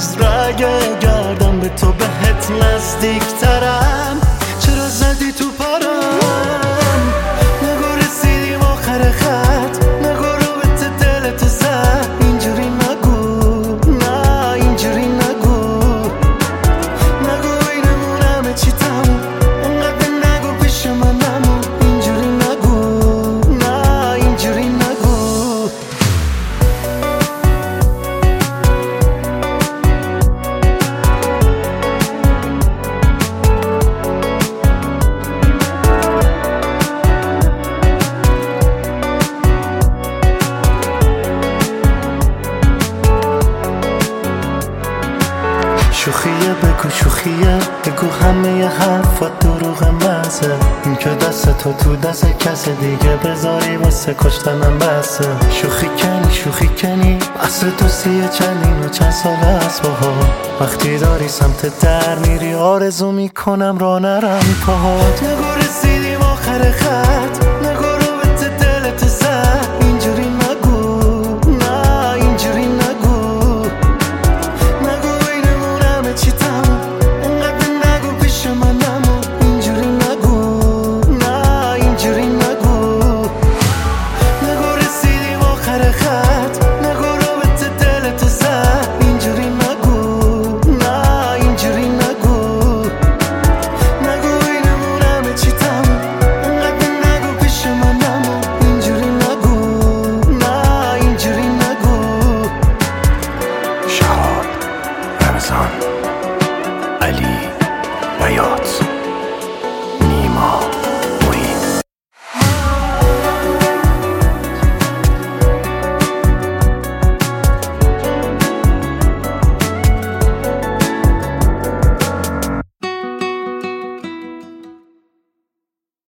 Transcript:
نیست. رگه گردم به تو بهت نزدیکترم، چرا زدی تو پارم؟ نگو رسیدیم آخر خط، نگو رابطه دلتو زد. اینجوری نگو، نه اینجوری نگو. نگو بینمون همه چی تموم، انقدر نگو پیش من نمون. اینجوری نگو، نه اینجوری نگو. شوخیه بگو شوخیه، بگو همه حرفات دروغ مزه. این که دست تو دست کس دیگه بذاری واسه کشتنم بسه. شوخی کنی اصل دوستیه چندین و چند سال از باها. وقتی داری سمت در میری آرزو میکنم را نرم پاهات. نگو رسیدیم آخر خط،